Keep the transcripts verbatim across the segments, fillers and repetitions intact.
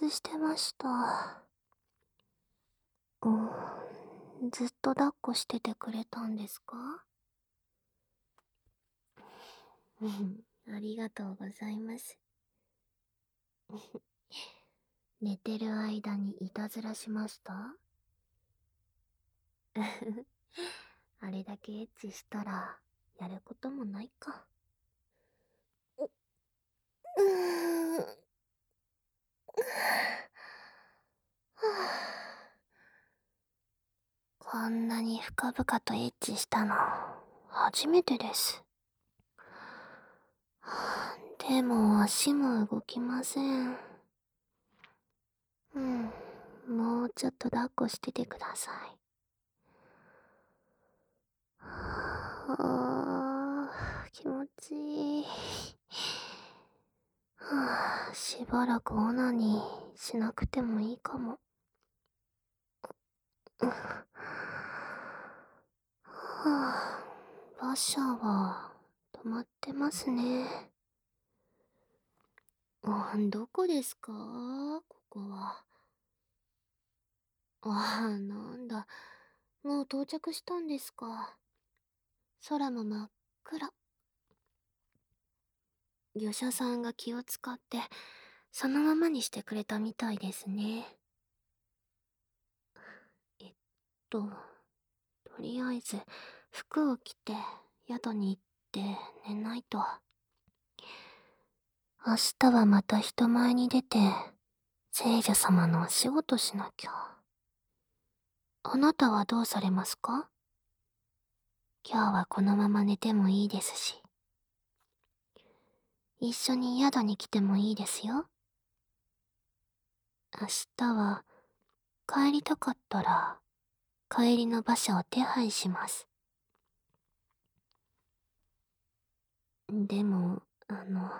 してました。うん、ずっと抱っこしててくれたんですか？うん、ありがとうございます。寝てる間にいたずらしました？あれだけエッチしたら、やることもないか。うーん。こんなに深々とエッチしたの、初めてです。でも足も動きません。うん、もうちょっと抱っこしててください。あー、気持ちいい。はあ、しばらくオナニーしなくてもいいかも。うん、はあ、馬車は止まってますね。あ、どこですかここは。ああ、なんだ。もう到着したんですか。空も真っ暗。業者さんが気を使って、そのままにしてくれたみたいですね。えっと、とりあえず、服を着て、宿に行って寝ないと。明日はまた人前に出て、聖女様のお仕事しなきゃ。あなたはどうされますか？今日はこのまま寝てもいいですし。一緒に宿に来てもいいですよ。明日は、帰りたかったら、帰りの馬車を手配します。でも、あの、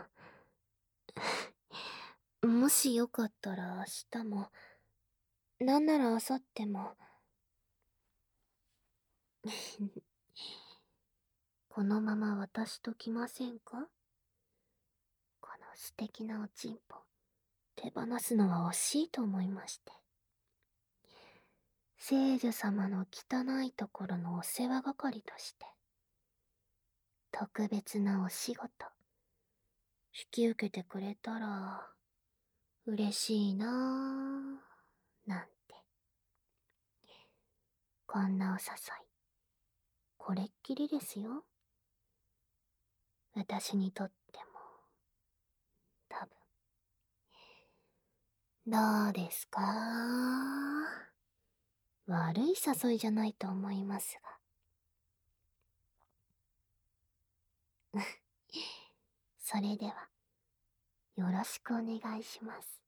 もしよかったら明日も、なんなら明後日も、このまま私と来ませんか？この素敵なおちんぽ、手放すのは惜しいと思いまして。聖女様の汚いところのお世話係として、特別なお仕事、引き受けてくれたら、嬉しいなぁ、なんて。こんなお誘い、これっきりですよ。私にとっても、多分。どうですか？悪い誘いじゃないと思いますが。それでは、よろしくお願いします。